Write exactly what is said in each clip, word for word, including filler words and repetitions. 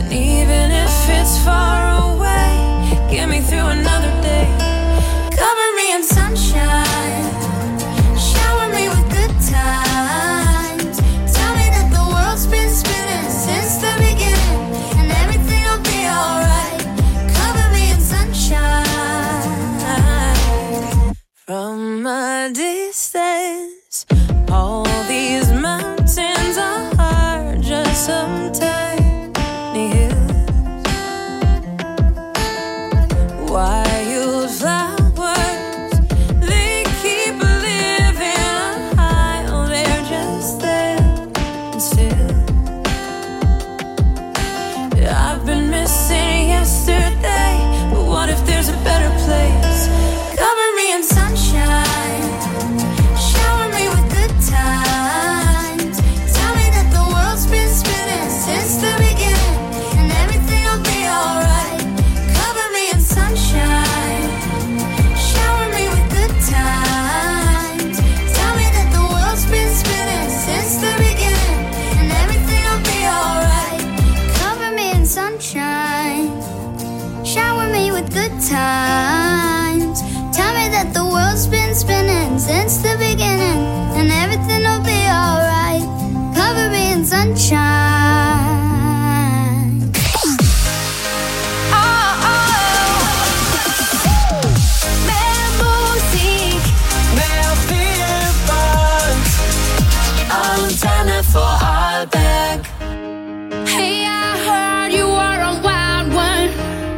even if it's far away, get me through another day. Cover me in sunshine, shower me with good times. Tell me that the world's been spinning since the beginning, and everything will be alright. Cover me in sunshine. From a distance, all these mountains are just some tiny hills. Wildflowers, they keep living on high. Oh, they're just there and still. I've been missing yesterday, but what if there's a better place? Cover me in sunshine, shower me with good times. Tell me that the world's been spinning since the beginning, and everything will be alright. Cover me in sunshine, shower me with good times. Tell me that the world's been spinning since the beginning, and everything will be alright. Cover me in sunshine, shower me with good times. Tell me that the world's been spinning since the beginning, and everything will be alright. Cover me in sunshine. Oh, oh. Mer musik, mer filmband. Antenne for Arlberg. Hey, I heard you were a wild one.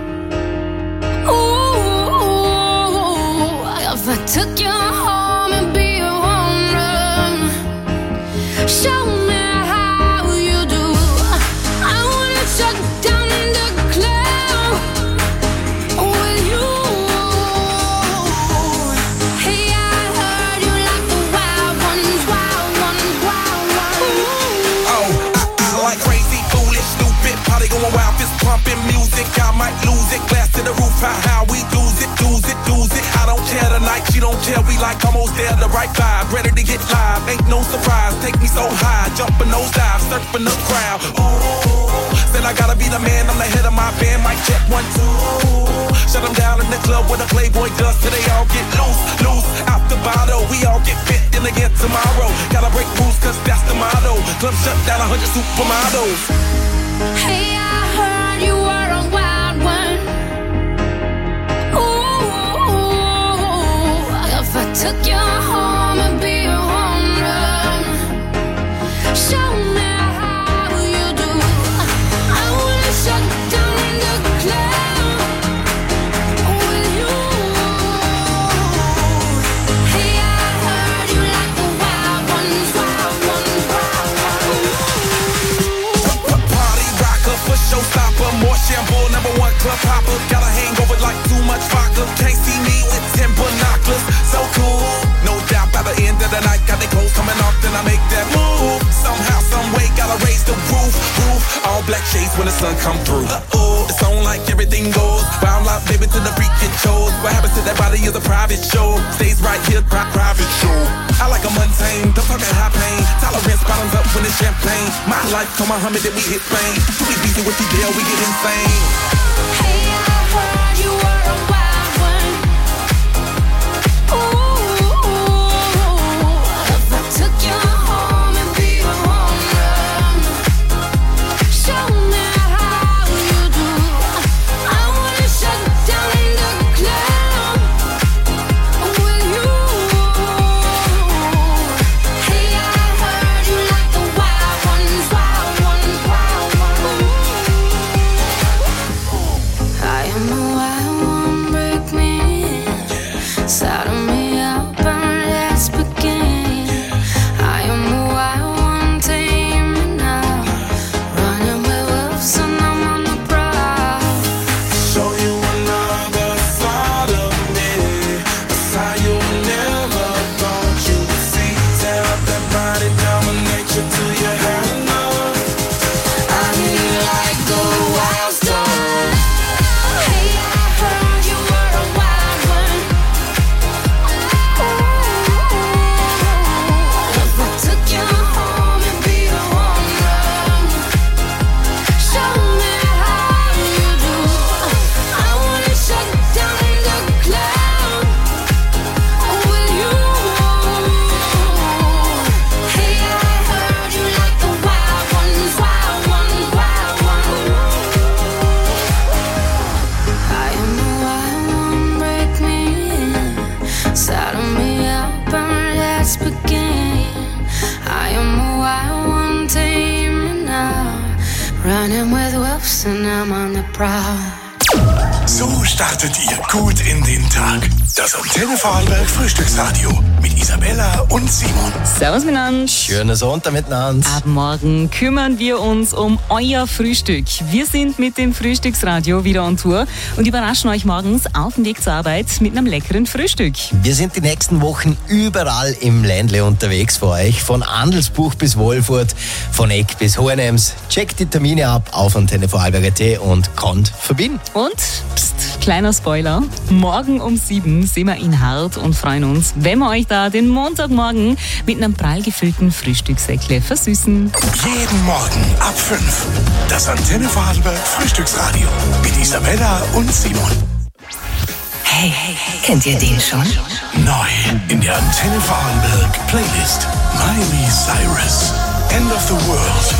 Ooh, if I took you home and be a home run, show me how you do. I wanna shut down the club with you. Hey, I heard you like the wild ones, wild ones, wild ones. Oh, I, I like crazy, foolish, stupid, party going wild, fist pumping music. I might lose it, glass to the roof, how, how we lose it, lose it, lose it. I don't care tonight, she don't care, we like almost there, the right vibe, ready to get live, ain't no surprise, take me so high, jumping those dives, surfing the crowd. Ooh, said I gotta be the man, I'm the head of my band, mic check one, two. Shut them down in the club where the Playboy does, till they all get loose, loose, out the bottle, we all get fit in again tomorrow. Gotta break rules, cause that's the motto, club shut down, a hundred supermodels. Hey, I heard you were a wild one. Ooh, if I took you home and be a home run, show me how you do. I wanna shut down the club with you. Hey, I heard you like the wild ones, wild ones, wild ones. Party rocker, for showstopper, more shampoo, number one club hopper. Got a hangover like too much vodka. Can't see me with ten binoculars. So cool, no doubt by the end of the night, got the clothes coming off, then I make that move. Somehow, some way, gotta raise the roof, roof. All black shades when the sun come through. Uh-oh, it's on like everything goes. Wild out, baby, to the freak it shows. What happens to that body is a private show. Stays right here, pri- private show. I like a mundane, don't talk at high pain. Tolerance bottoms up when it's champagne. My life, come Muhammad, then we hit Spain. Too easy with the deal, we get insane. Hey, I heard you were a wild one. Ooh, if I took you home and be a home run, show me how you do. I wanna shut down the club with you. Hey, I heard you like the wild ones, wild ones, wild ones. I am running with wolves and I'm on the prowl. So startet ihr gut in den Tag. Das Antenne Vorarlberg Frühstücksradio mit Isabella und Simon. Servus miteinander. Schönen Sonntag miteinander. Ab morgen kümmern wir uns um euer Frühstück. Wir sind mit dem Frühstücksradio wieder on Tour und überraschen euch morgens auf dem Weg zur Arbeit mit einem leckeren Frühstück. Wir sind die nächsten Wochen überall im Ländle unterwegs für euch. Von Andelsbuch bis Wolfurt, von Eck bis Hohenems. Checkt die Termine ab auf antenne vorarlberg punkt at und konnt verbinden. Und, pst, kleiner Spoiler, morgen um sieben sind wir in Hart und freuen uns, wenn wir euch da den Montagmorgen mit einem prall gefüllten Frühstückssäckle versüßen. Jeden Morgen ab fünf. Das Antenne Vorarlberg Frühstücksradio mit Isabella und Simon. Hey, hey, hey, kennt ihr den schon? Neu in der Antenne Vorarlberg Playlist. Miley Cyrus. End of the World.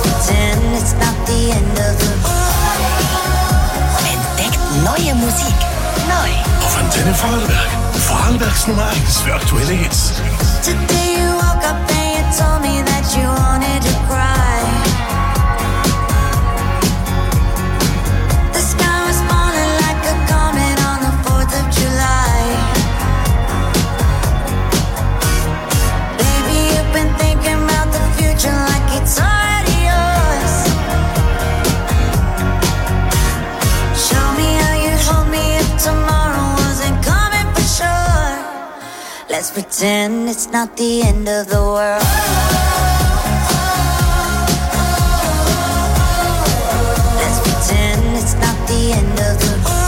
Entdeckt neue Musik. Neu. Auf Antenne Vorarlberg. Vorarlbergs Nummer eins für aktuelle Hits. Today you woke up and you told me that you wanted to cry. The sky was falling like a comet on the fourth of July. Baby, you've been thinking about the future like it's already yours. Show me how you'd hold me if tomorrow wasn't coming for sure. Let's pretend it's not the end of the world. Let's pretend it's not the end of the world.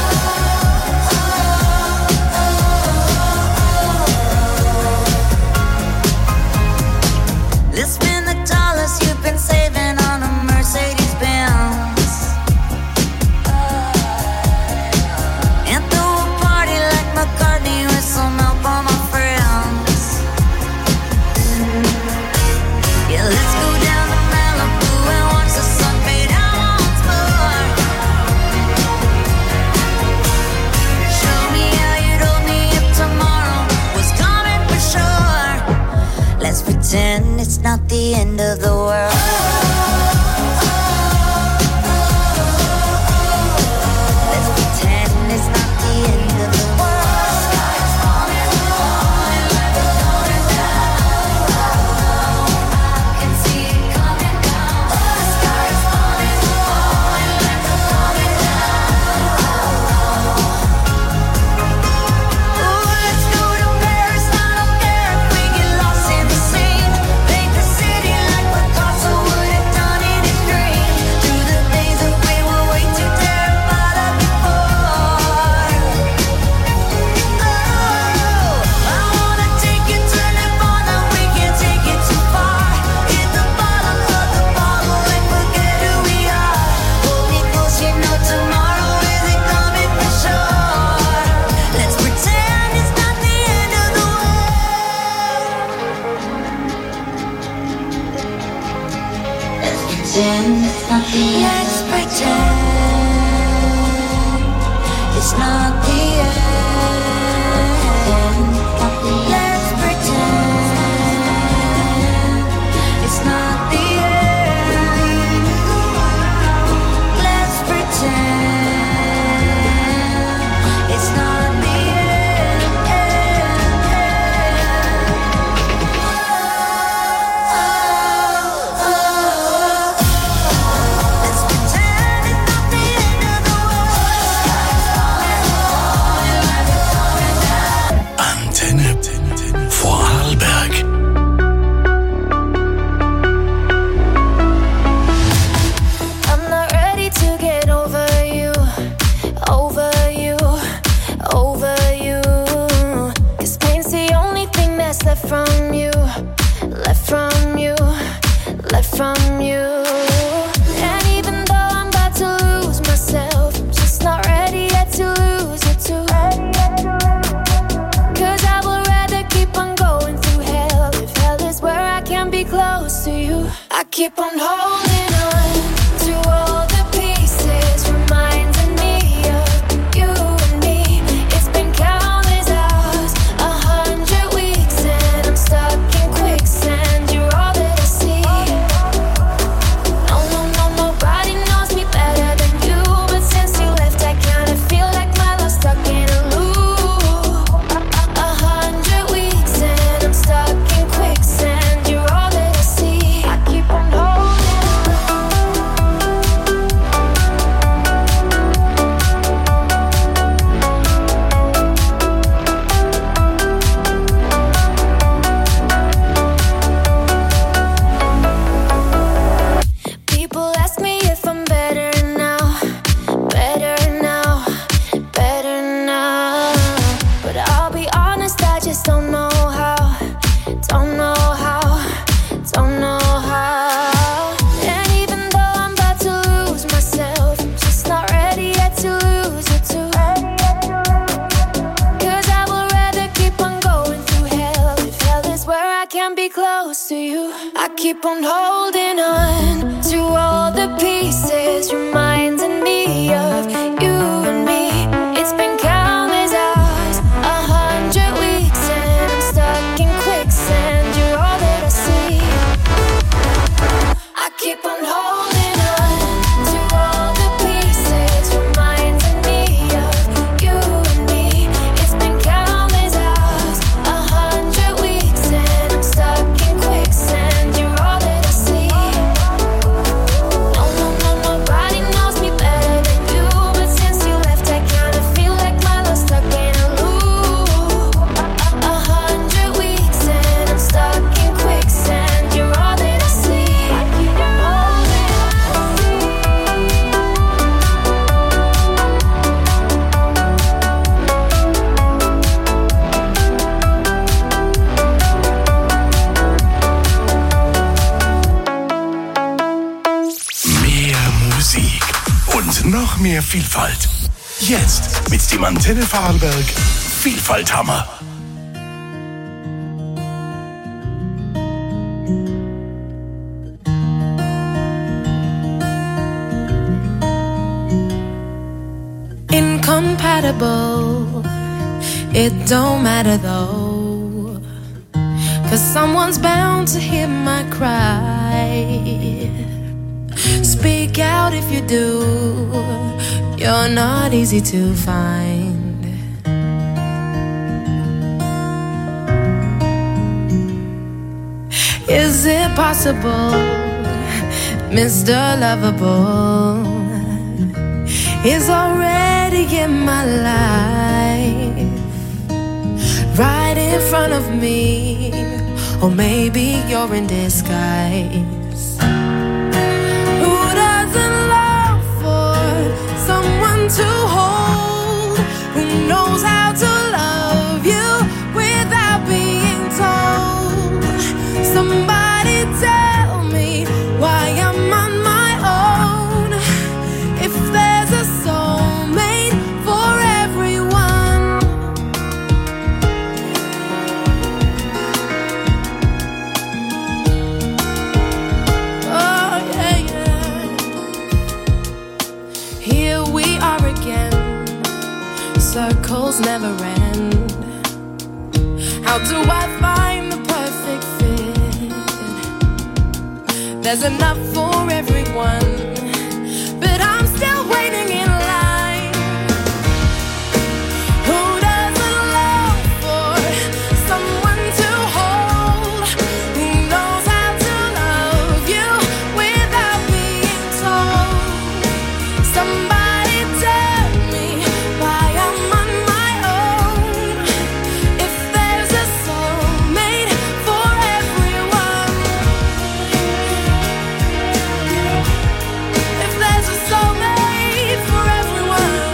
Let's spend the dollars you've been saving on a Mercedes Benz and throw a party like McCartney with some help on my friends. Yeah, let's go down to Malibu and watch the sun fade out once more. Show me how you'd hold me if tomorrow was coming for sure. Let's pretend it's not the end of the world. Let's pretend it's not the end of the world. Sky's falling, falling like a falling down. I can see it coming down. The sky's falling, falling like a falling down. Ooh, let's go to Paris. I don't care if we get lost in the scene. Paint the city like Picasso would have done in his dream. Through the days that we were way too terrified of before. Oh, I wanna take you to Nirvana. We can't take it too far. Hit the bottom of the bottle and forget who we are. Hold me close, you know tomorrow isn't coming for sure. Let's pretend it's not the end of the world. Let's pretend it's not the end. Let's pretend it's not the end. Let's pretend it's not the end. Let's pretend it's not the end. Let's pretend it's not the end of the world. Sky's falling, close to you. I keep on holding on to all the pieces, reminding me of you and me. It's been countless hours, a hundred weeks, and I'm stuck in quicksand. You're all that I see. I keep on holding on to all the pieces, reminding me of you and me. It's been countless hours, a hundred weeks, and I'm stuck in quicksand. You're all that I see. No, no, no, nobody knows me better than you, but since you left, I kinda feel like my love's stuck in a loop. A hundred weeks, and I'm stuck in quicksand. You're all that I see. Mehr Musik und noch mehr Vielfalt. Jetzt mit dem Antenne Vorarlberg Vielfalthammer. Incompatible, it don't matter though, 'cause someone's bound to hear my cry. Speak out if you do, you're not easy to find. Is it possible, Mister Lovable is already in my life, right in front of me, or maybe you're in disguise. Who doesn't long for someone to hold, who knows how to love you without being told? Somebody tell me why I'm on my own, if there's a soulmate for everyone. Oh yeah, yeah. Here we are again, circles never end. How do I find the perfect fit? There's enough for everyone, but I'm still waiting in line. Who doesn't long for someone to hold, who knows how to love you without being told? Somebody tell me why I'm on my own, if there's a soulmate for everyone. If there's a soulmate for everyone.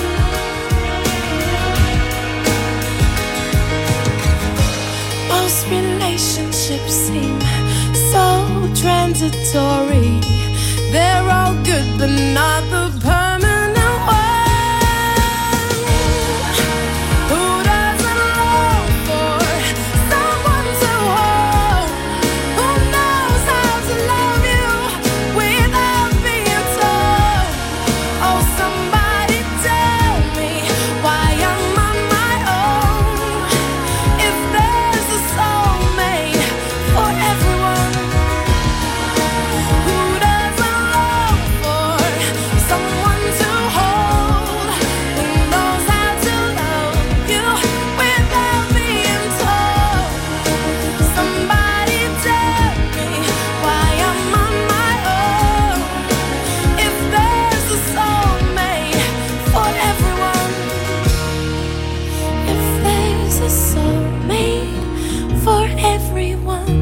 Most relationships seem so transitory. They're all good, but not the permanent one. Who doesn't long for someone to hold, who knows how to love you without being told? Oh, somebody tell me why I'm on my own, if there's a soulmate for everyone. Who doesn't long for someone to hold, who knows how to love you without being told? Somebody tell me why I'm on my own, if there's a soulmate for everyone. If there's a soulmate for everyone.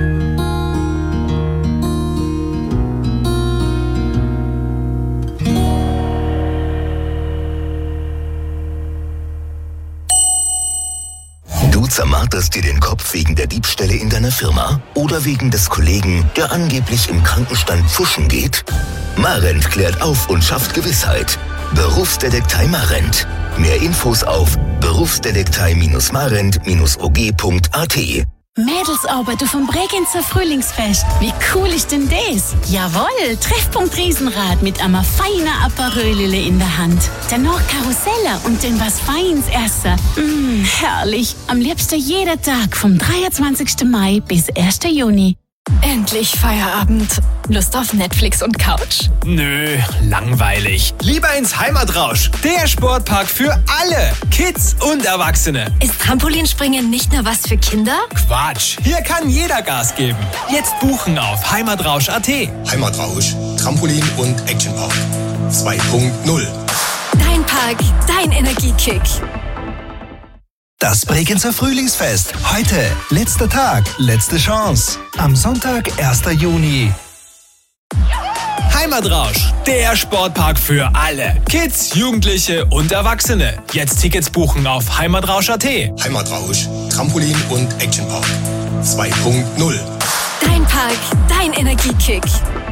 Du zermarterst dir den Kopf wegen der Diebstähle in deiner Firma oder wegen des Kollegen, der angeblich im Krankenstand pfuschen geht? Marent klärt auf und schafft Gewissheit. Berufsdetektei Marent. Mehr Infos auf berufsdetektei Marent O G Punkt A T. Mädelsarbeit auf dem Bregenzer Frühlingsfest. Wie cool ist denn das? Jawohl, Treffpunkt Riesenrad mit einem feinen Aperölele in der Hand. Danach Karusselle und dann was Feins essen. Mmh, herrlich. Am liebsten jeden Tag vom dreiundzwanzigsten Mai bis ersten Juni. Endlich Feierabend. Lust auf Netflix und Couch? Nö, langweilig. Lieber ins Heimatrausch. Der Sportpark für alle. Kids und Erwachsene. Ist Trampolinspringen nicht nur was für Kinder? Quatsch. Hier kann jeder Gas geben. Jetzt buchen auf heimatrausch punkt at. Heimatrausch, Trampolin und Actionpark zwei Punkt null. Dein Park, dein Energiekick. Das Bregenzer Frühlingsfest. Heute, letzter Tag, letzte Chance. Am Sonntag, ersten Juni. Heimatrausch, der Sportpark für alle. Kids, Jugendliche und Erwachsene. Jetzt Tickets buchen auf heimatrausch punkt at. Heimatrausch, Trampolin und Actionpark zwei Punkt null. Dein Park, dein Energiekick.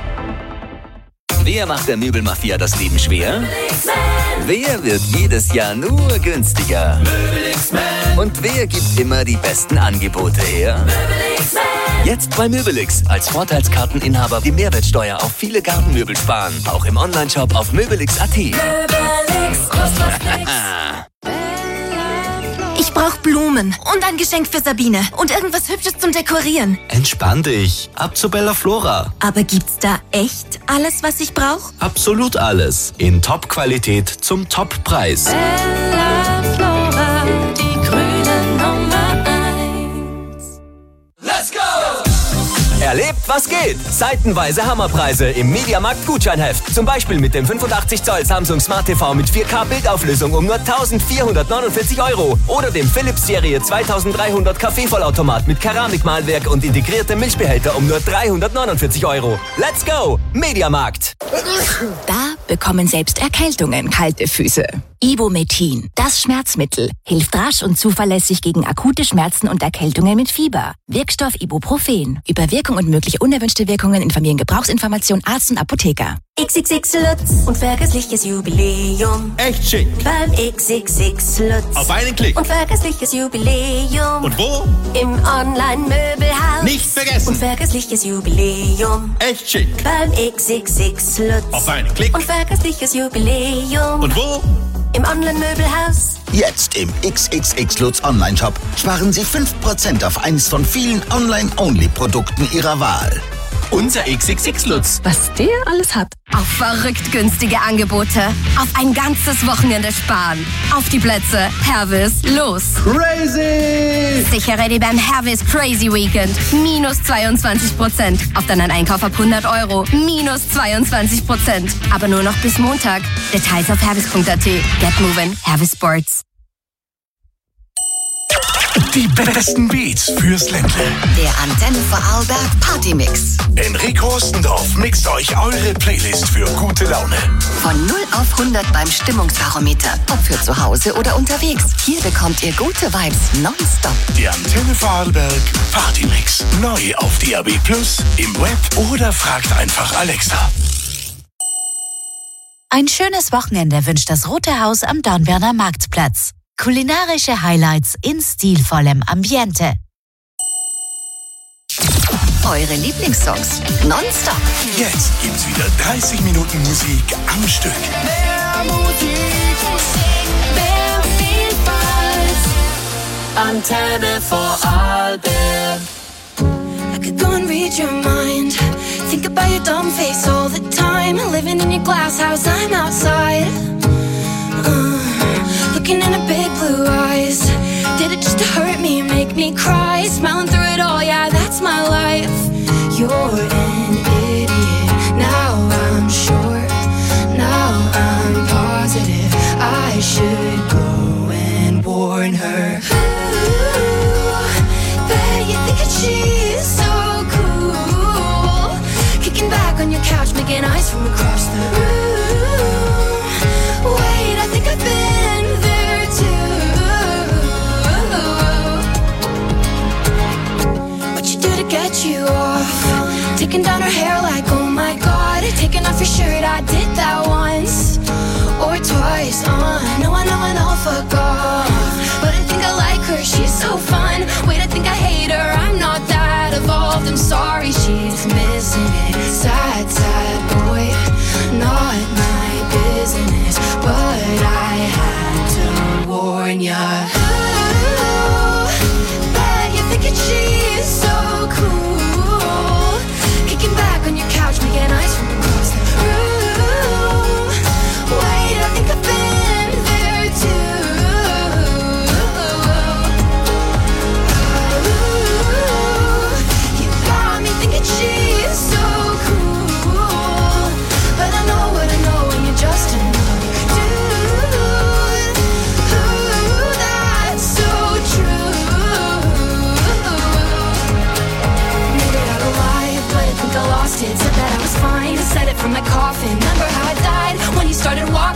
Wer macht der Möbelmafia das Leben schwer? Wer wird jedes Jahr nur günstiger? Und wer gibt immer die besten Angebote her? Jetzt bei Möbelix. Als Vorteilskarteninhaber die Mehrwertsteuer auf viele Gartenmöbel sparen. Auch im Onlineshop auf möbelix punkt at. Ich brauche Blumen und ein Geschenk für Sabine und irgendwas Hübsches zum Dekorieren. Entspann dich. Ab zu Bella Flora. Aber gibt's da echt alles, was ich brauche? Absolut alles. In Top-Qualität zum Top-Preis. Bella Flora, die grüne Nummer eins. Let's go! Erlebt, was geht! Seitenweise Hammerpreise im Mediamarkt Gutscheinheft. Zum Beispiel mit dem fünfundachtzig Zoll Samsung Smart T V mit vier K Bildauflösung um nur eintausendvierhundertneunundvierzig Euro. Oder dem Philips Serie zweitausenddreihundert Kaffeevollautomat mit Keramikmalwerk und integriertem Milchbehälter um nur dreihundertneunundvierzig Euro. Let's go! Mediamarkt! Da bekommen selbst Erkältungen kalte Füße. Ibumetin, das Schmerzmittel, hilft rasch und zuverlässig gegen akute Schmerzen und Erkältungen mit Fieber. Wirkstoff Ibuprofen. Über Wirkung und mögliche unerwünschte Wirkungen informieren Gebrauchsinformation Arzt und Apotheker. X X X Lutz, unvergessliches Jubiläum. Echt schick. Beim X X X Lutz. Auf einen Klick. Unvergessliches Jubiläum. Und wo? Im Online-Möbelhaus. Nicht vergessen. Unvergessliches Jubiläum. Echt schick. Beim X X X Lutz. Auf einen Klick. Unvergessliches Jubiläum. Und wo? Im Online-Möbelhaus. Jetzt im X X X Lutz Online-Shop sparen Sie fünf Prozent auf eins von vielen Online-Only-Produkten Ihrer Wahl. Unser X X X Lutz. Was der alles hat. Auf verrückt günstige Angebote. Auf ein ganzes Wochenende sparen. Auf die Plätze. Hervis, los. Crazy! Sicher ready beim Hervis Crazy Weekend. Minus zweiundzwanzig Prozent. Auf deinen Einkauf ab hundert Euro. Minus zweiundzwanzig Prozent. Aber nur noch bis Montag. Details auf hervis punkt at. Get moving. Hervis Sports. Die besten Beats fürs Ländle. Der Antenne Vorarlberg Partymix. Enrico Ostendorf mixt euch eure Playlist für gute Laune. Von null auf hundert beim Stimmungsbarometer. Ob für zu Hause oder unterwegs. Hier bekommt ihr gute Vibes nonstop. Die Antenne Vorarlberg Partymix. Neu auf D A B plus, im Web oder fragt einfach Alexa. Ein schönes Wochenende wünscht das Rote Haus am Dornbirner Marktplatz. Kulinarische Highlights in stilvollem Ambiente. Eure Lieblingssongs nonstop. Jetzt gibt's wieder dreißig Minuten Musik am Stück. Mehr Musik, mehr Vielfalt. Antenne Vorarlberg. I could go and read your mind. Think about your dumb face all the time. Living in your glass house, I'm outside. Uh, looking in her big blue eyes. Did it just to hurt me, make me cry? Smiling through it all, yeah, that's my life. You're an idiot. Now I'm sure. Now I'm positive. I should go and warn her. Ooh, bet you think that she's so cool. Kicking back on your couch, making eyes from across the room. Wait, I think I've been there too.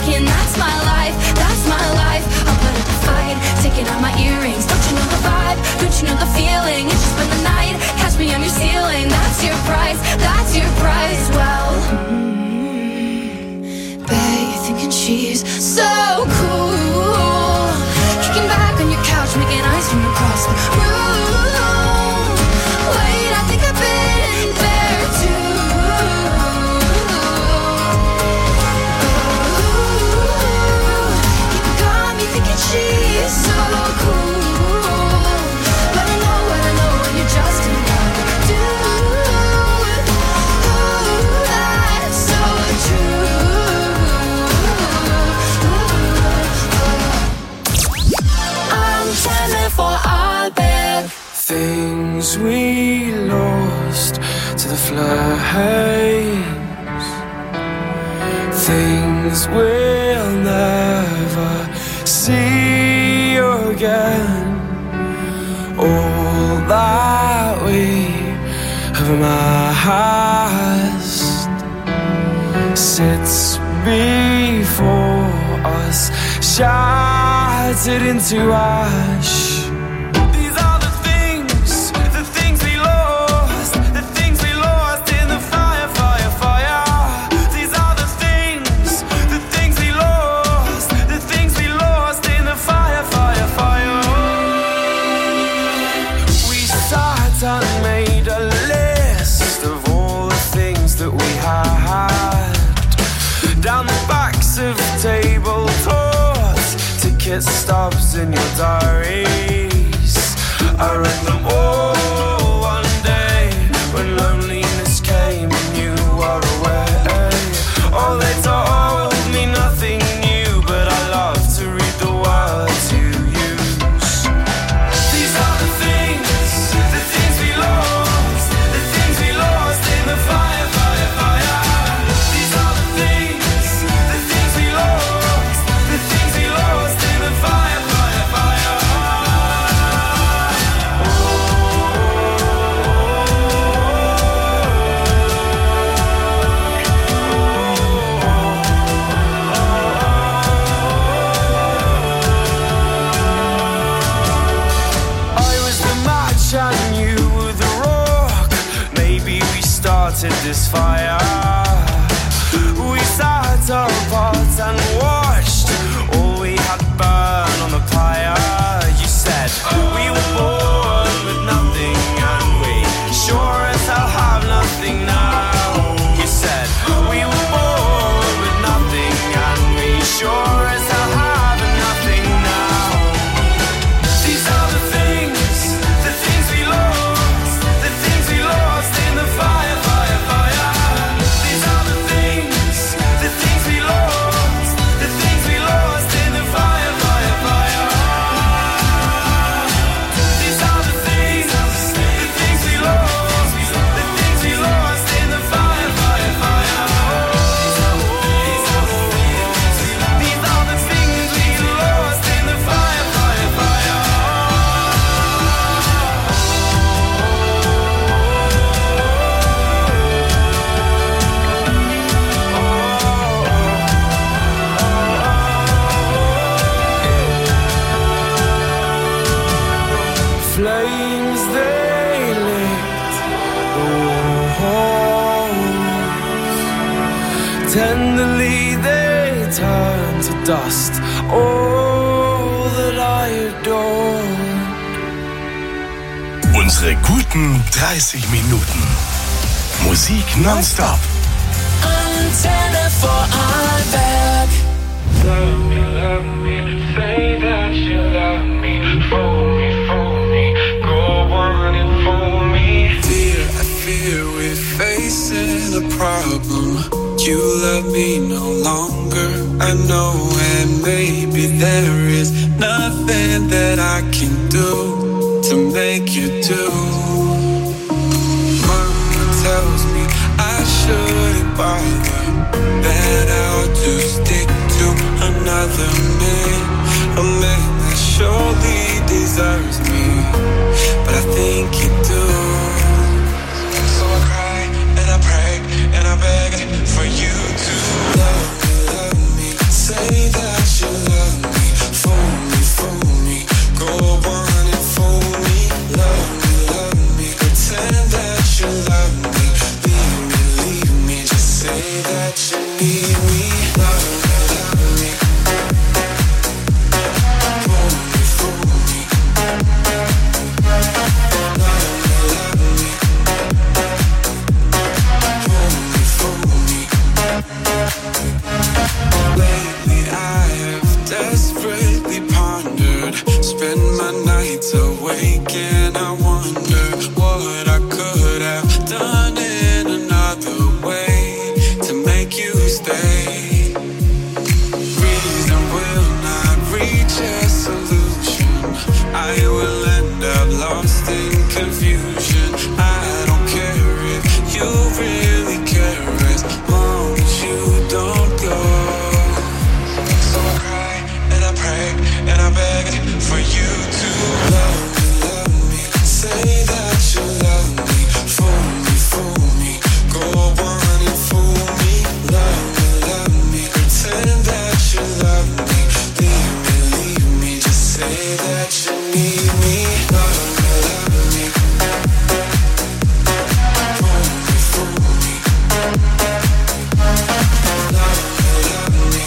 walking, that's my life, that's my life. I'll put up a fight, taking out my earrings. Don't you know the vibe? Don't you know the feeling? It's just been the night, catch me on your ceiling. That's your price, that's your price. Well, mm, bet you're thinking she's so cool, kicking back on your couch, making ice from across the room. Wait, I think I've been there too. Ooh, you got me thinking she's so cool, but I know what I know, and you're just another dude. Ooh, that's so true. I'm ten for all bed. Things we lost to the flames, things we'll never see again. All that we have amassed sits before us, shattered into ash. Stops in your diaries. I read them all one day when loneliness came and you were away. Oh, they told me nothing new, but I love to read the words you use. These are the things, the things we lost, the things we lost in the fire, fire, fire. These are the things, the things we lost, the things we lost in the fire, fire, fire. I was the match and you were the rock. Maybe we started this fire. We sat apart and watched all we had burn on the pyre. You said we were born with nothing and we sure as hell have nothing now. You said we were born with nothing and we sure as hell have nothing now. These are the things, the things we lost, the things we lost in the fire, fire, fire. These are the things, the things we lost, the things we lost in the fire, fire, fire. These are the things, the things we lost, the things we lost in the fire, fire, fire. These are the things, these are the things we lost in the fire, fire, fire. Flames they lit the walls, tenderly they turn to dust all that I adored. Unsere guten dreißig Minuten. Musik nonstop. Antenne Vorarlberg. Love me, love me, say that you love me. Fool me, fool me, go on and fool me. Dear, I fear we're facing a problem. You love me no longer, I know, and maybe there is nothing that I can do to make you do. Mama tells me I shouldn't bother, that I ought to stick to another man, a man that surely deserves me, but I think you do. So I cry and I pray and I beg for you to love me, love me. Say I will end up lost in confusion. I don't care if you really care as long as you don't go. So I cry and I pray and I beg for you to love me, love me. Say that you love me, fool me, fool me. Go on and fool me, love me, love me. Pretend that you love me, leave me, leave me. Just say that you need me, love me, love me. Fool me, fool me. Love me, love me.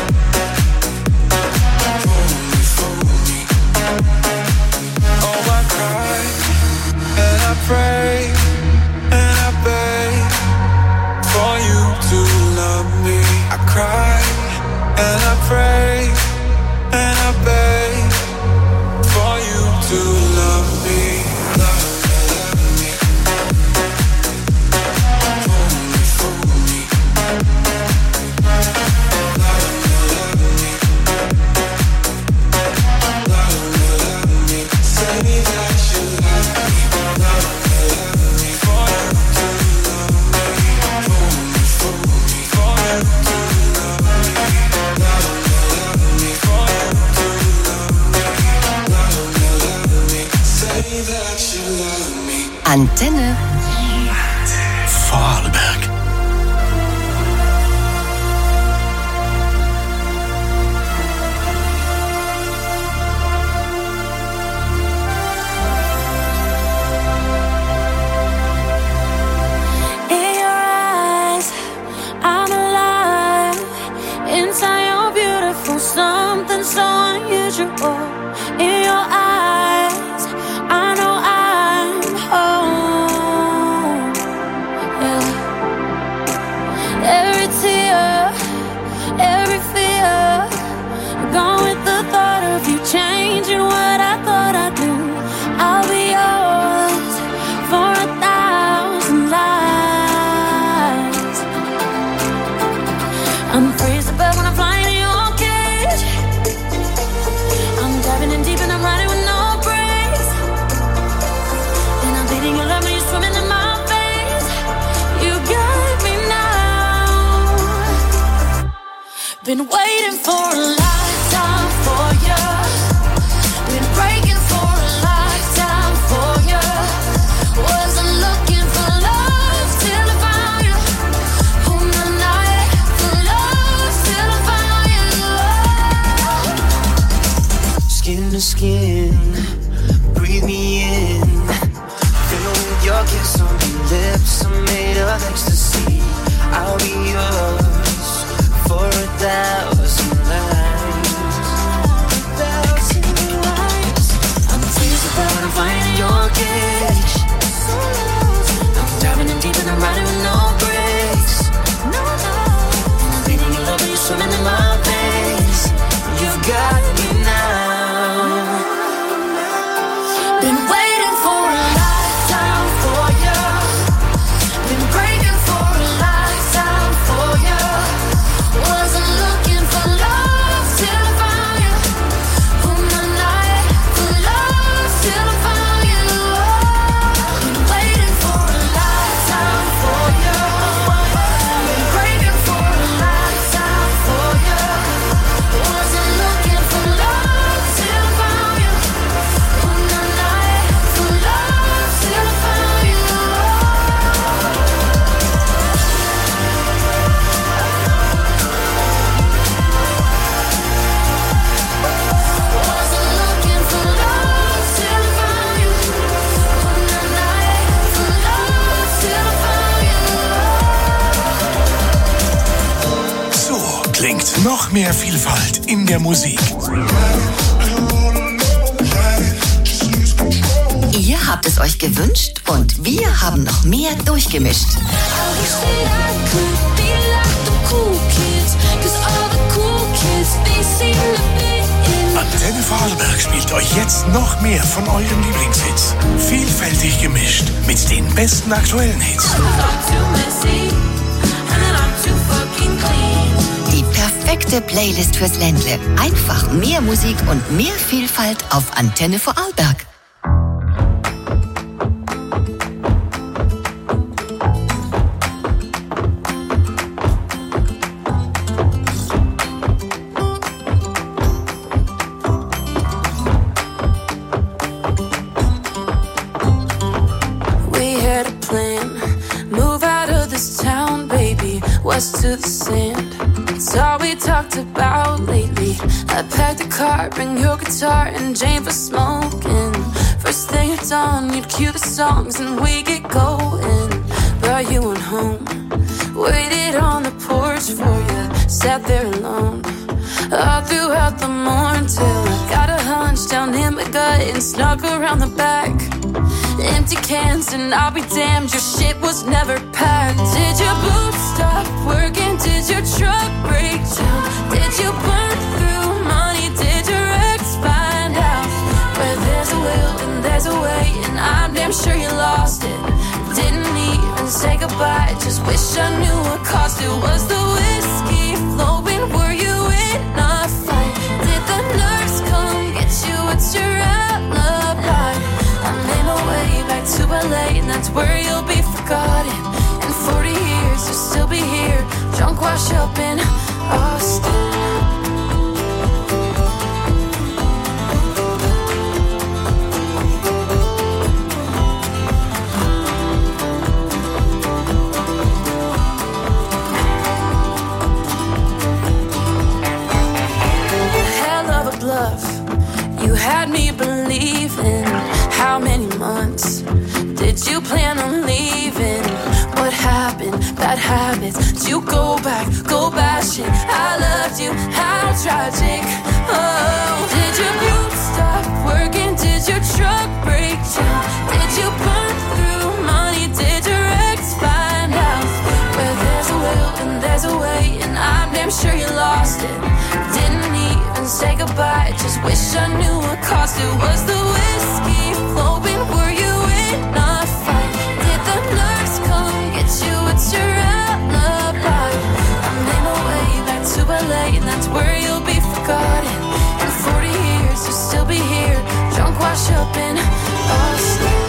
Fool me, fool me. Oh, I cry and I pray and I beg for you to love me. I cry and I pray and I beg for you to love me. Love me, love me. Fool me, fool me. Love me, love me. Love me, love me. Say that you love me. Love me, love me. For you to love me. Fool me, fool me. For you to love me. Love me, love me. For you to love me. Love me, love me. Say that you love me. Antenne Vorarlberg. In your eyes, I'm alive. Inside you're beautiful, something so unusual. In your eyes, I know I'm home. Yeah. Every tear, every fear, gone with the thought of you changing what I thought I'd do. I'll be yours for a thousand lives. I'm free as a bird when I'm flying in your cage. I'm diving in deep and I'm riding with no brakes. And I'm bleeding your love when you're swimming in my face. You got me now. Been waiting for a lifetime for you. Been breaking for a lifetime for you. Wasn't looking for love till I found you. On the night for love till I found you. Skin to skin, breathe me in. Fill with your kiss on your lips, I'm made of ecstasy. I'll be yours for a thousand lives. Thousand lives. I'm tears about when I'm flying in your cage. I'm diving in deep and I'm riding with no brakes. No, no. And I'm bleeding your love when you're swimming in my face. You've got me now. Been waiting for a lifetime for you. Been breaking for a lifetime for you. Wasn't looking for love till I found you. On the night for love till I found you. Been waiting for a lifetime for you. Been breaking for a lifetime for you. Wasn't looking for love till I found you. On the night for love till I found you. Wasn't looking for love till I found you. On the night for love till I found you. So klingt noch mehr Vielfalt in der Musik. Ihr habt es euch gewünscht und wir haben noch mehr durchgemischt. I wish that I could be like the cool kids, 'cause all the cool kids, they seem to fit in. Antenne Vorarlberg spielt euch jetzt noch mehr von euren Lieblingshits. Vielfältig gemischt mit den besten aktuellen Hits. I'm too messy, and then I'm too fucking clean. Die perfekte perfekte Playlist fürs Ländle. Einfach mehr Musik und mehr Vielfalt auf Antenne Vorarlberg. To the sand, it's all we talked about lately. I packed a car, bring your guitar and Jane for smoking. First thing at dawn, you'd cue the songs and we get going. But you went home, waited on the porch for you, sat there alone all throughout the morning till I got a hunch down in my gut and snuck around the back. Empty cans and I'll be damned, your shit was never packed. Did your boots stop working? Did your truck break down? Did you burn through money? Did your ex find out? Where there's a will and there's a way, and I'm damn sure you lost it. Didn't even say goodbye, just wish I knew what cost it. Was the whiskey flowing? Were you in a fight? Did the nurse come get you? What's your alibi? I made my way back to L A, and that's where you'll be forgotten. In forty years, you'll still be here, drunk, washed up in Austin. Hell of a bluff, you had me believing. How many months did you plan on leaving? What happened? Bad habits. Did you go back, go bashing? I loved you, how tragic. Oh, did your boots stop working? Did your truck break down? Did you burn through money? Did your ex find out? Where there's a will and there's a way, and I'm damn sure you lost it. Didn't even say goodbye, just wish I knew what cost it. Was the whiskey flowing? Were you in a fight? Did the nurse come get you? What's your alibi? I made my way back to L A, and that's where you'll be forgotten. In forty years, you'll still be here, drunk, washed up in Austin.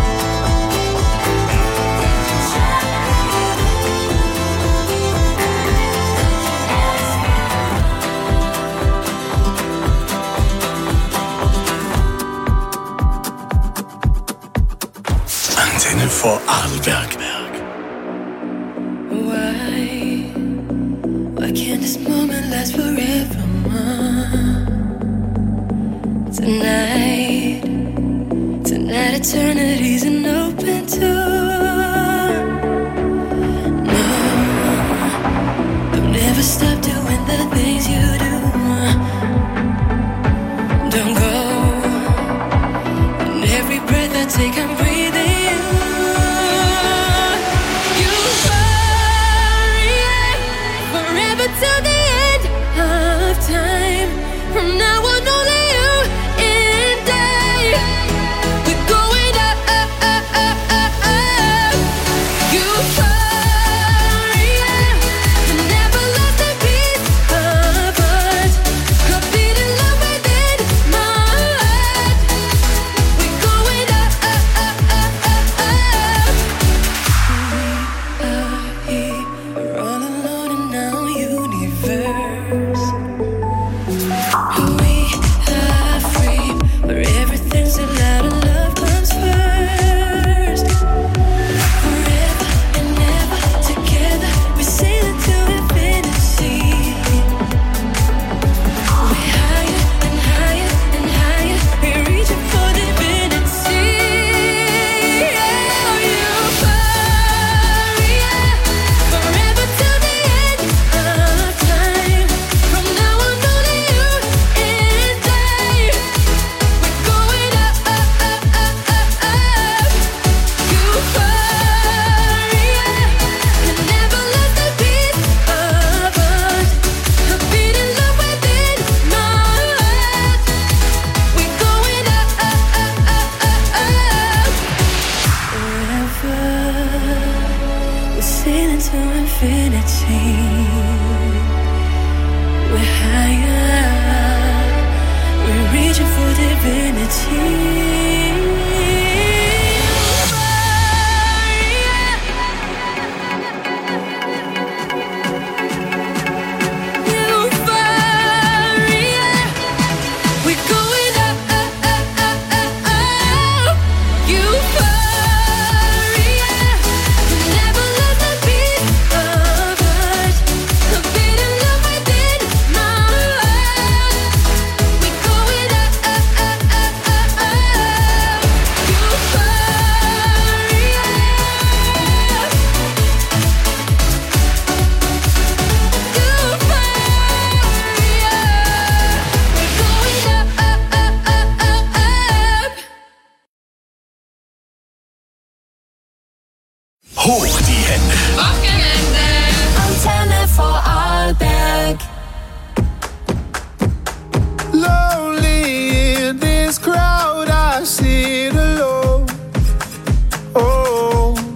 Antenne Vorarlberg. Why? Why can't this moment last forever, ma? Tonight, tonight eternity's an open door. No, don't ever stop doing the things you do. Don't go. And every breath I take, I'm breathing. Till the end of time. From now on, only you and I. We're going up, up, up, up, up, up. Hoch die Hände. Wochenende. Antenne Vorarlberg. Lonely in this crowd, I sit alone. Oh,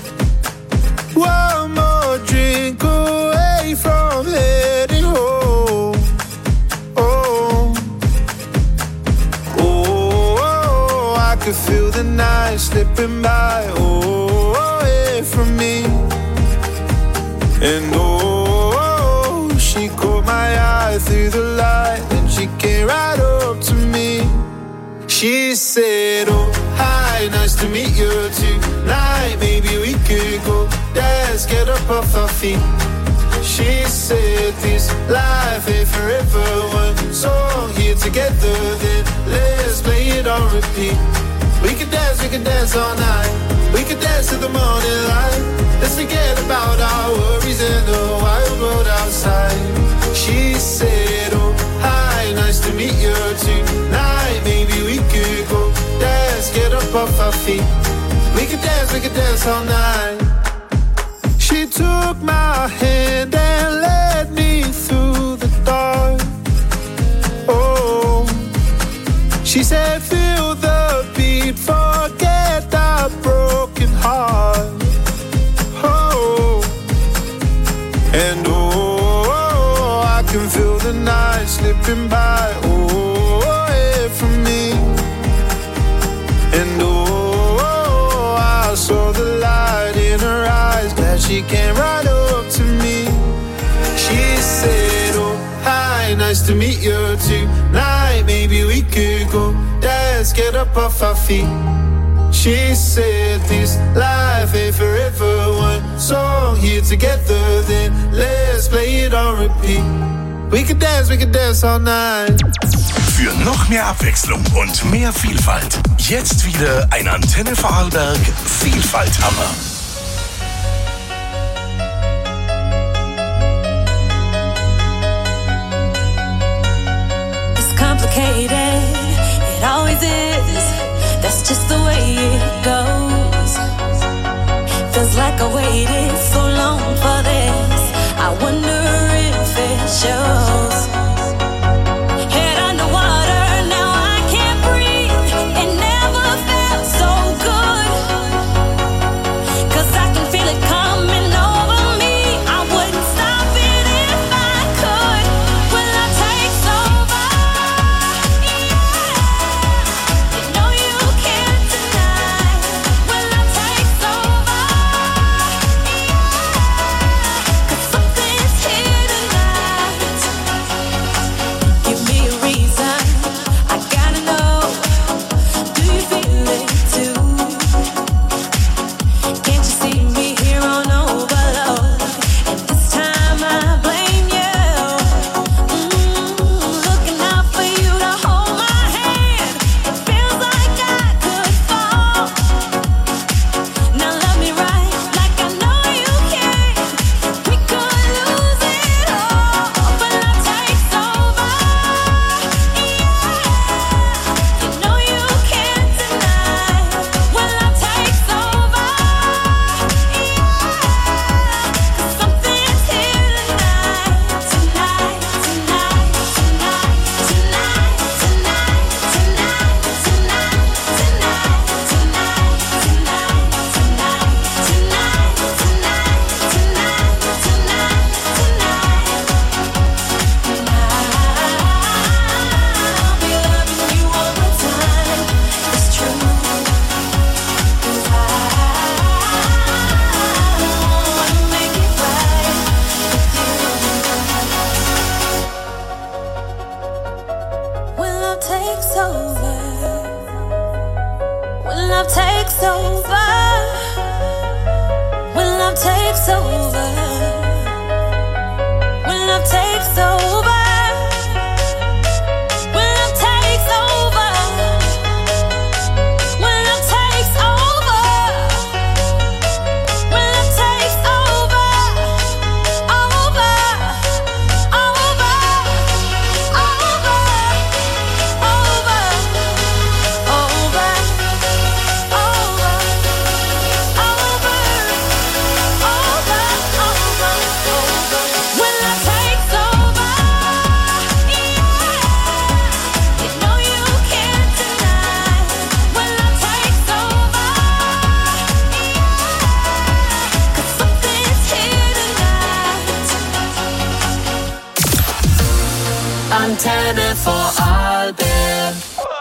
one more drink away from heading home. Oh, oh, oh, I could feel the night slipping by. Oh, away from me. And oh, she caught my eye through the light, and she came right up to me. She said, oh, hi, nice to meet you tonight. Maybe we could go dance, get up off our feet. She said, this life ain't forever. One song here together, then let's play it on repeat. We could dance, we could dance all night. We could dance to the morning light. Let's forget about our worries in the wild world outside. She said, oh, hi, nice to meet you tonight. Maybe we could go dance, get up off our feet. We could dance, we could dance all night. She took my hand and led me through the dark. Oh, she said, feel the beat, forget that broken heart. Oh, and oh, I can feel the night slipping by. Oh, away from me. And oh, I saw the light in her eyes. Glad she came right up to me. She said, oh, hi, nice to meet you tonight. Maybe we could go dance, get up off our feet. She said, this life ain't forever. One song here together, then let's play it on repeat. We could dance, we could dance all night. Für noch mehr Abwechslung und mehr Vielfalt. Jetzt wieder ein Antenne Vorarlberg Vielfalthammer. It's complicated, it always is. That's just the way it goes. Feels like I waited so long for this. I wonder if it shows. Head underwater, now I can't breathe. It never felt so good. 'Cause I can feel it coming over me. I wouldn't stop it if I could. Will I take over? Yeah. You know you can't deny. Will I take over? Yeah. 'Cause something's here tonight. takes over, when love takes over, when love takes over, when love takes over. Antenne Vorarlberg.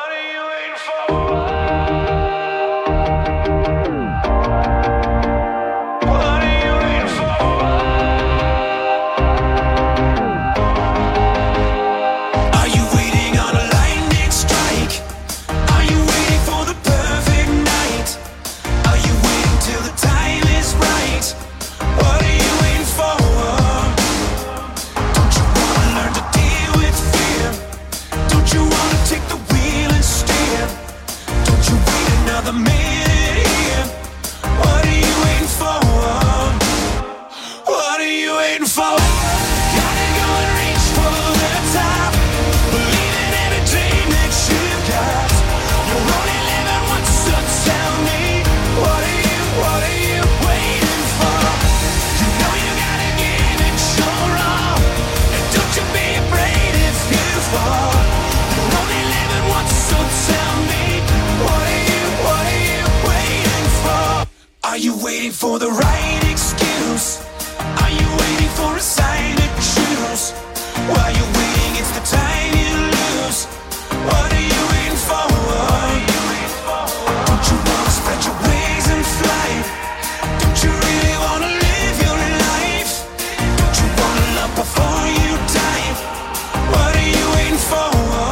Are you waiting for the right excuse? Are you waiting for a sign to choose? While you're waiting, it's the time you lose. What are you waiting for? Don't you wanna spread your wings and fly? Don't you really wanna live your life? Don't you wanna love before you die? What are you waiting for?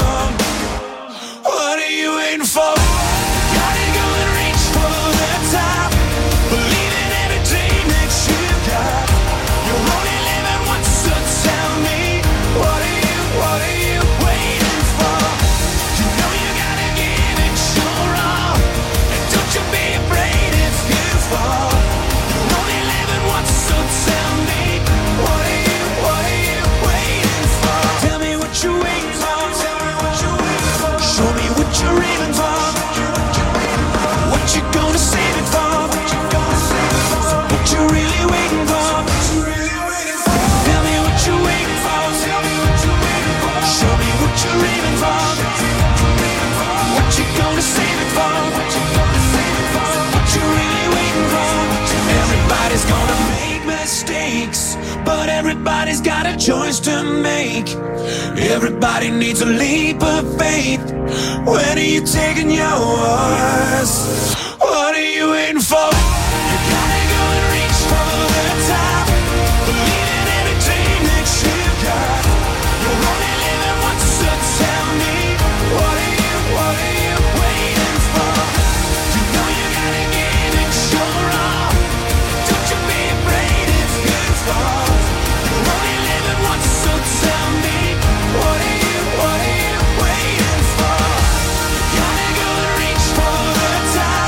What are you waiting for? Gotta go and reach for the top. Believe in every dream that you've got. You're only living once, so tell me, what are you, what are you waiting for? You know you gotta give it your all, and don't you be afraid if you fall. You're only living once, so tell me, what are you, what are you waiting for? Tell me what you're waiting for. Tell me what you're waiting for. Show me what you're aiming for. What you gonna save it for? What you really waiting for? Tell me what you're waiting for. Show me what you're aiming for. What you gonna save it for? What you really waiting for? Everybody's gonna make mistakes, but everybody's got a choice to make. Everybody needs a leap of faith. When are you taking yours? What are you waiting for? You gotta go and reach for the top. Believe in every dream that you've got. You're only living once, so tell me, what are you, what are you waiting for? You know you gotta give it your all. Don't you be afraid if you fall. You're only living once, so tell me, what are you, what are you waiting for? You gotta go and reach for the top.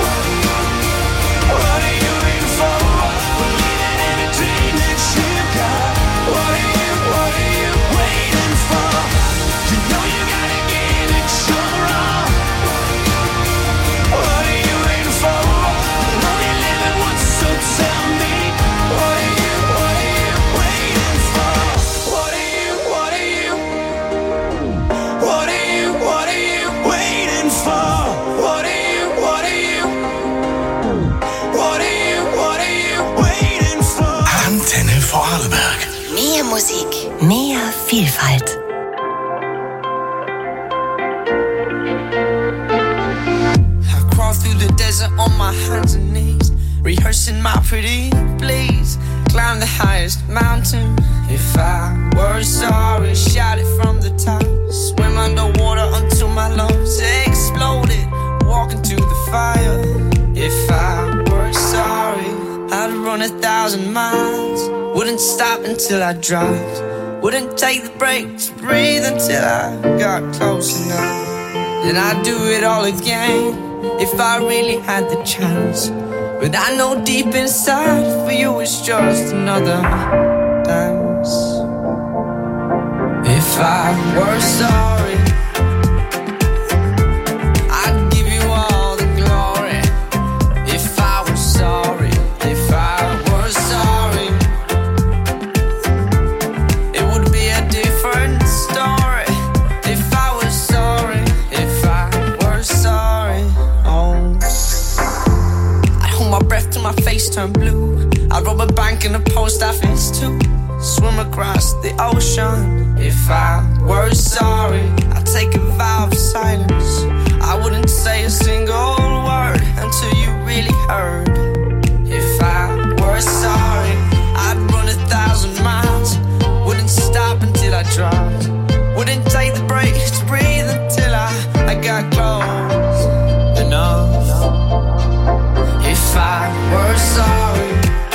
What are you waiting for? Believe in every dream that you've got. What are you, what are you waiting for? You know you gotta give it your all. What are you waiting for? You're only living once, so tell me, what are you, what are you waiting for? What are you, what are you, what are you, what are you waiting for? What are you, what are you, what are you, what are you waiting for? Antenne Vorarlberg. Mehr Musik, mehr Vielfalt. I crawl through the desert on my hands and knees, rehearsing my pretty please. Climb the highest mountain. If I were sorry, shout it from the top. Swim underwater until my wouldn't stop until I dropped. Wouldn't take the break to breathe until I got close enough. Then I'd do it all again if I really had the chance. But I know deep inside for you it's just another dance. If I were sorry, I'd give you all the glory. If I were sorry, if I were sorry, it would be a different story. If I was sorry, if I were sorry, oh, I'd hold my breath till my face turned blue. I'd rob a bank and a post office too. Swim across the ocean. If I were sorry, I'd take a vow of silence. I wouldn't say a single word until you really heard. If I were sorry, I'd run a thousand miles. Wouldn't stop until I dropped. Wouldn't take the break to breathe until I, I got close enough. If I were sorry,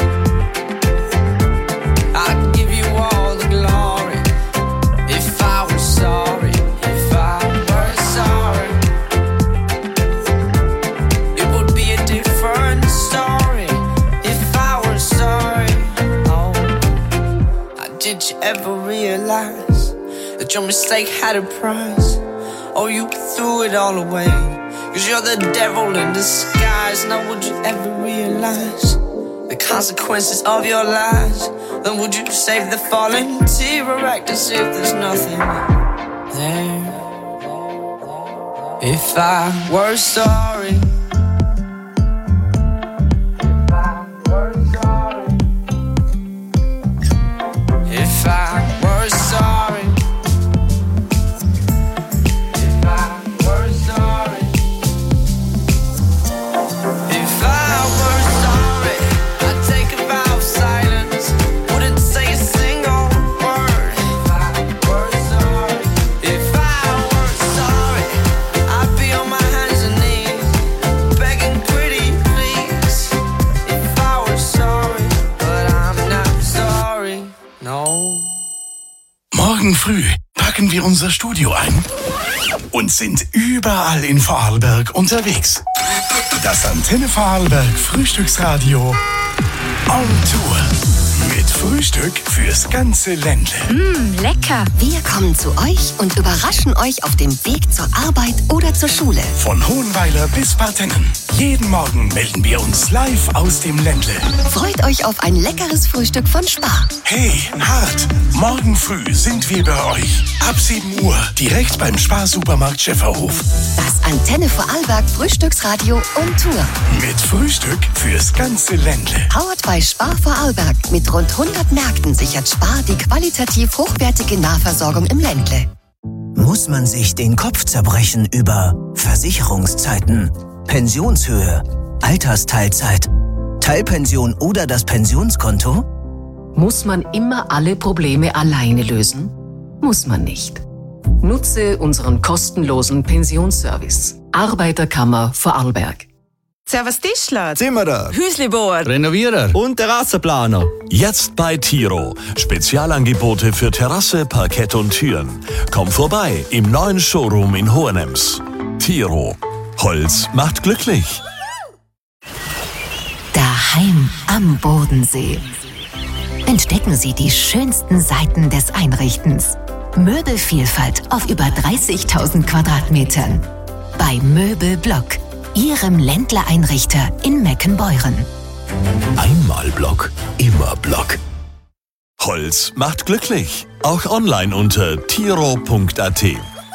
I'd give you all the glory. If I was sorry, if I were sorry, it would be a different story. If I were sorry, oh, did you ever realize that your mistake had a price? Or you threw it all away? Cause you're the devil in disguise. Now would you ever realize the consequences of your lies? Then would you save the fallen tear or act as if there's nothing there? If I were sorry, if I were sorry, if I were sorry, if I were sorry, I'd take a vow of silence. Wouldn't say a single word. If I were sorry, if I were sorry, I'd be on my hands and knees, begging pretty please. If I were sorry, but I'm not sorry, no. Morgen früh packen wir unser Studio ein und sind überall in Vorarlberg unterwegs. Das Antenne Vorarlberg Frühstücksradio on Tour. Mit Frühstück fürs ganze Ländle. Mmm, lecker. Wir kommen zu euch und überraschen euch auf dem Weg zur Arbeit oder zur Schule. Von Hohenweiler bis Partennen. Jeden Morgen melden wir uns live aus dem Ländle. Freut euch auf ein leckeres Frühstück von Spar. Hey, hart! Morgen früh sind wir bei euch. Ab sieben Uhr, direkt beim Spar-Supermarkt Schäferhof. Das Antenne Vorarlberg Frühstücksradio on Tour. Mit Frühstück fürs ganze Ländle. Powered by Spar Vorarlberg. Mit rund hundert Märkten sichert Spar die qualitativ hochwertige Nahversorgung im Ländle. Muss man sich den Kopf zerbrechen über Versicherungszeiten, Pensionshöhe, Altersteilzeit, Teilpension oder das Pensionskonto? Muss man immer alle Probleme alleine lösen? Muss man nicht. Nutze unseren kostenlosen Pensionsservice. Arbeiterkammer Vorarlberg. Servus Tischler, Zimmerer, Hüslibohr, Renovierer und Terrassenplaner. Jetzt bei Tiro. Spezialangebote für Terrasse, Parkett und Türen. Komm vorbei im neuen Showroom in Hohenems. Tiro. Holz macht glücklich. Daheim am Bodensee. Entdecken Sie die schönsten Seiten des Einrichtens. Möbelvielfalt auf über dreißigtausend Quadratmetern. Bei Möbelblock, Ihrem Ländler-Einrichter in Meckenbeuren. Einmal Block, immer Block. Holz macht glücklich. Auch online unter tiro punkt a t.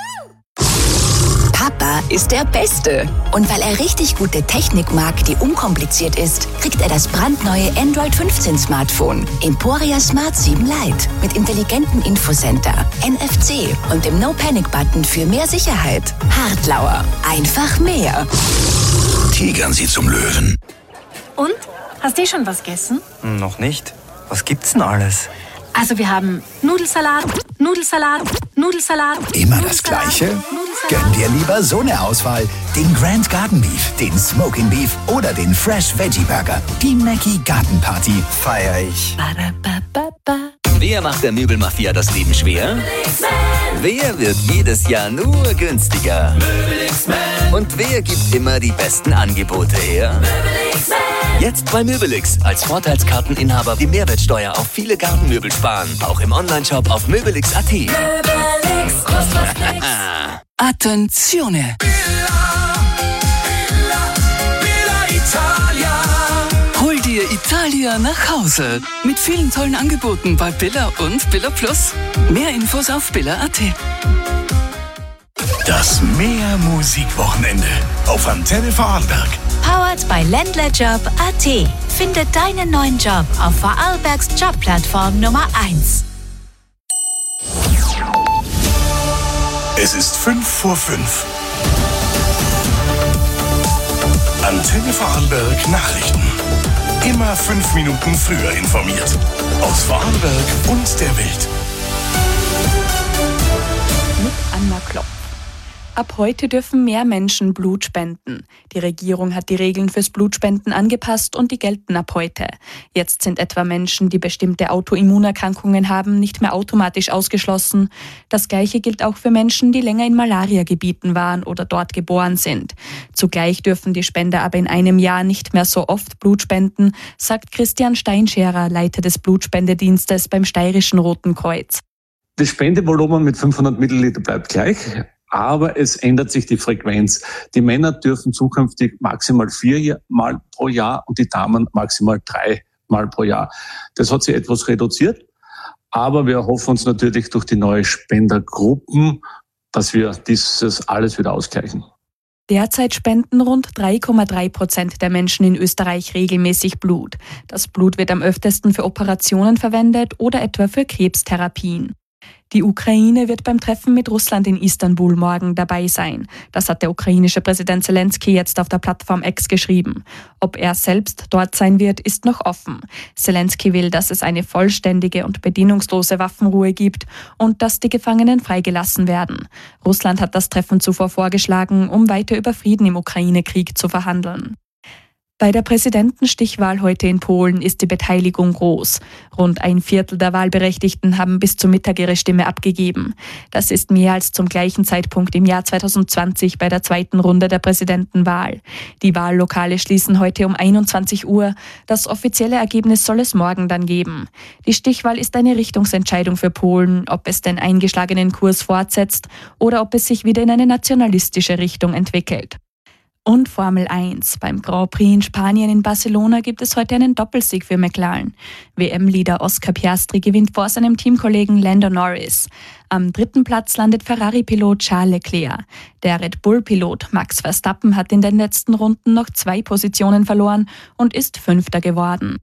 Papa ist der Beste. Und weil er richtig gute Technik mag, die unkompliziert ist, kriegt er das brandneue Android fünfzehn Smartphone Emporia Smart sieben Lite mit intelligentem Infocenter, N F C und dem No-Panic-Button für mehr Sicherheit. Hartlauer. Einfach mehr. Tigern Sie zum Löwen. Und? Hast du schon was gegessen? Noch nicht. Was gibt's denn alles? Also wir haben Nudelsalat, Nudelsalat, Nudelsalat. Immer das Gleiche? Gönn dir lieber so eine Auswahl. Den Grand Garden Beef, den Smoking Beef oder den Fresh Veggie Burger. Die Mackie Garten Party feier ich. Ba-da-ba-ba. Wer macht der Möbelmafia das Leben schwer? Wer wird jedes Jahr nur günstiger? Und wer gibt immer die besten Angebote her? Jetzt bei Möbelix als Vorteilskarteninhaber die Mehrwertsteuer auf viele Gartenmöbel sparen. Auch im Onlineshop auf möbelix punkt at. Attenzione! Hol dir Italia nach Hause. Mit vielen tollen Angeboten bei Billa und Billa Plus. Mehr Infos auf billa punkt at. Das Mehr-Musik-Wochenende auf Antenne Vorarlberg. Powered by ländlerjob punkt at. Finde deinen neuen Job auf Vorarlbergs Jobplattform Nummer eins. Es ist fünf vor fünf. Antenne Vorarlberg Nachrichten. Immer fünf Minuten früher informiert. Aus Vorarlberg und der Welt. Mit Anna Klopp. Ab heute dürfen mehr Menschen Blut spenden. Die Regierung hat die Regeln fürs Blutspenden angepasst und die gelten ab heute. Jetzt sind etwa Menschen, die bestimmte Autoimmunerkrankungen haben, nicht mehr automatisch ausgeschlossen. Das Gleiche gilt auch für Menschen, die länger in Malariagebieten waren oder dort geboren sind. Zugleich dürfen die Spender aber in einem Jahr nicht mehr so oft Blut spenden, sagt Christian Steinscherer, Leiter des Blutspendedienstes beim Steirischen Roten Kreuz. Das Spendevolumen mit fünfhundert Milliliter bleibt gleich. Aber es ändert sich die Frequenz. Die Männer dürfen zukünftig maximal viermal pro Jahr und die Damen maximal dreimal pro Jahr. Das hat sich etwas reduziert, aber wir hoffen uns natürlich durch die neue Spendergruppen, dass wir dieses alles wieder ausgleichen. Derzeit spenden rund drei Komma drei Prozent der Menschen in Österreich regelmäßig Blut. Das Blut wird am öftesten für Operationen verwendet oder etwa für Krebstherapien. Die Ukraine wird beim Treffen mit Russland in Istanbul morgen dabei sein. Das hat der ukrainische Präsident Zelensky jetzt auf der Plattform X geschrieben. Ob er selbst dort sein wird, ist noch offen. Zelensky will, dass es eine vollständige und bedingungslose Waffenruhe gibt und dass die Gefangenen freigelassen werden. Russland hat das Treffen zuvor vorgeschlagen, um weiter über Frieden im Ukraine-Krieg zu verhandeln. Bei der Präsidentenstichwahl heute in Polen ist die Beteiligung groß. Rund ein Viertel der Wahlberechtigten haben bis zum Mittag ihre Stimme abgegeben. Das ist mehr als zum gleichen Zeitpunkt im Jahr zweitausendzwanzig bei der zweiten Runde der Präsidentenwahl. Die Wahllokale schließen heute um einundzwanzig Uhr. Das offizielle Ergebnis soll es morgen dann geben. Die Stichwahl ist eine Richtungsentscheidung für Polen, ob es den eingeschlagenen Kurs fortsetzt oder ob es sich wieder in eine nationalistische Richtung entwickelt. Und Formel eins. Beim Grand Prix in Spanien in Barcelona gibt es heute einen Doppelsieg für McLaren. W M-Leader Oscar Piastri gewinnt vor seinem Teamkollegen Lando Norris. Am dritten Platz landet Ferrari-Pilot Charles Leclerc. Der Red Bull-Pilot Max Verstappen hat in den letzten Runden noch zwei Positionen verloren und ist Fünfter geworden.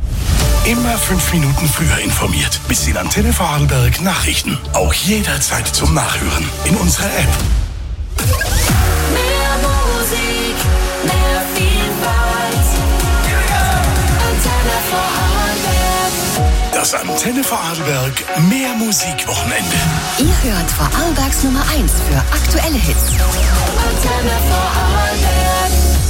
Immer fünf Minuten früher informiert. Bis in Antenne Vorarlberg Nachrichten. Auch jederzeit zum Nachhören in unserer App. Musik, mehr Vielfalt. Antenne Vorarlberg. Das Antenne Vorarlberg Mehr Musik Wochenende. Ihr hört Vorarlbergs Nummer eins für aktuelle Hits. Antenne Vorarlberg.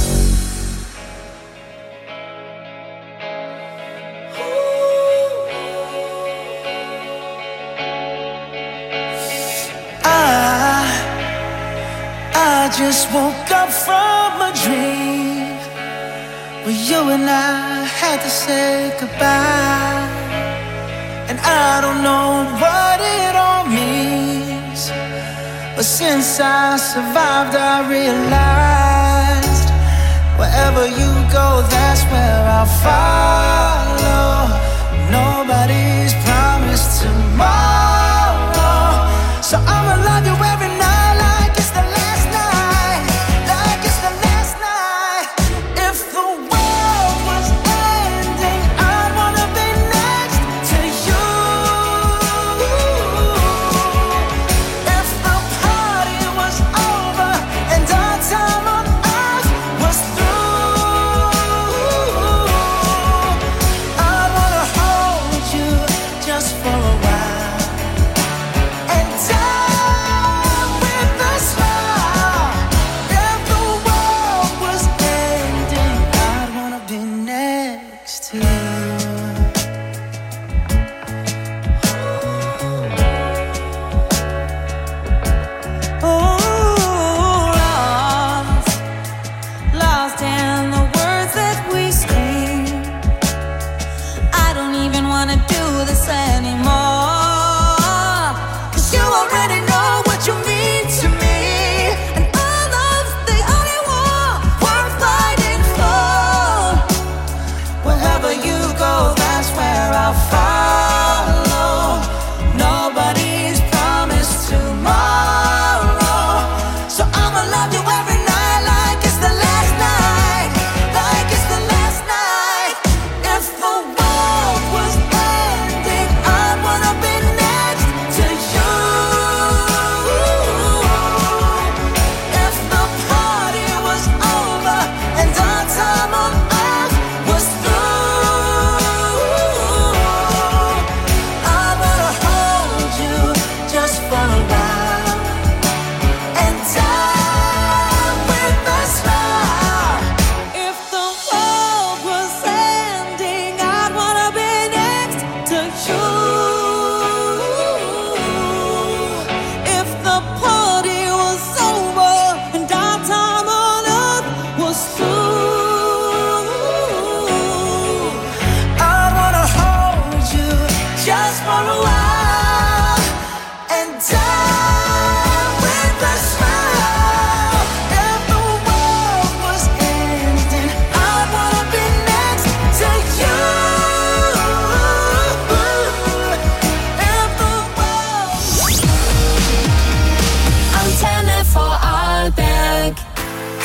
I just woke up from a dream where you and I had to say goodbye. And I don't know what it all means, but since I survived I realized wherever you go, that's where I'll follow. Nobody's promised tomorrow, so I'ma love you every night. Just for a while, and I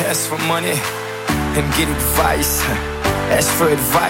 ask for money and get advice. Ask for advice.